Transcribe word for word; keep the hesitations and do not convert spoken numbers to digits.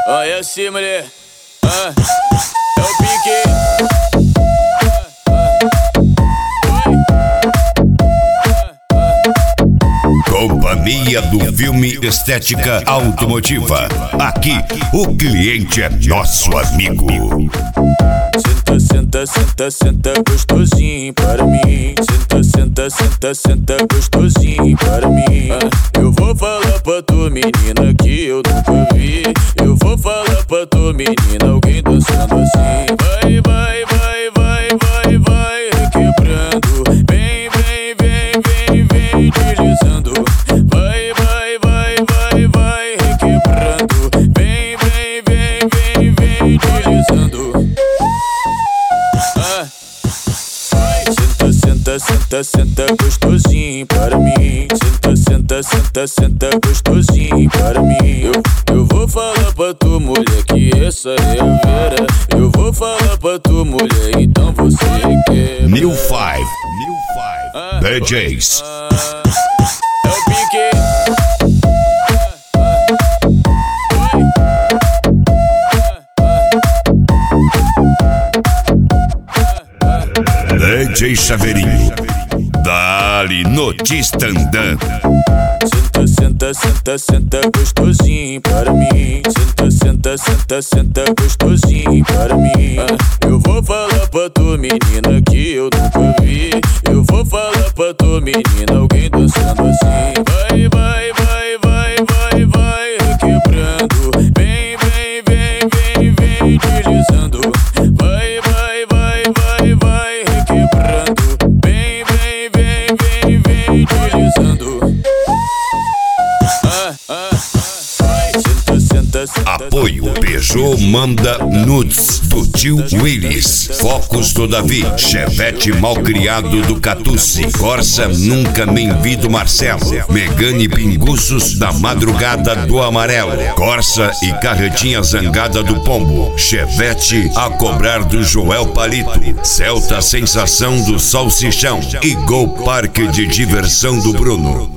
Olha assim, mulher. Ah, é o pique. Companhia do Filme Estética Automotiva. Aqui, o cliente é nosso amigo. Senta, senta, senta, senta gostosinho para mim. Senta, senta, senta, senta gostosinho para mim. Ah, eu vou falar pra tu, menina, que eu nunca vi. Eu vou falar pra tu, menina, alguém dançando assim. Vai, vai, vai, vai, vai, vai, requebrando. Vem, vem, vem, vem, vem, deslizando. Vai, vai, vai, vai, vai, requebrando. Vem, vem, vem, vem, vem, deslizando. Ah, senta, senta, senta, senta gostosinho para mim. Senta, senta, senta, senta gostosinho para mim. Eu, eu vou falar pra tu, mulher, que essa é a vera. Eu vou falar pra tu, mulher, então você quer. New Five, New Five, ah, D Js. Ah, é o pique. D J Chaveirinho, dali no Tistandã. Senta, senta, senta, senta gostosinho para mim. Senta, senta, senta, senta gostosinho para mim. Ah, eu vou falar pra tu, menina, que eu nunca vi. Eu vou falar pra tu, menina, alguém dançando assim. Vai, vai, vai, vai, vai, vai, requebrando. Vem, vem, vem, vem, vem, deslizando. Vai, vai, vai, vai, vai, requebrando. Vem, vem, vem, vem, vem, deslizando. Ah, ah, ah. Senta, senta, senta. Apoio Peugeot manda nudes do tio Willis. Focus do Davi. Chevette Malcriado do Catucci. Corsa Nunca Nem Vi do Marcelo. Megane Pinguços da Madrugada do Amarelo. Corsa e Carretinha Zangada do Pombo. Chevette A Cobrar do Joel Palito. Celta Sensação do Salsichão. E Gol Parque de Diversão do Bruno.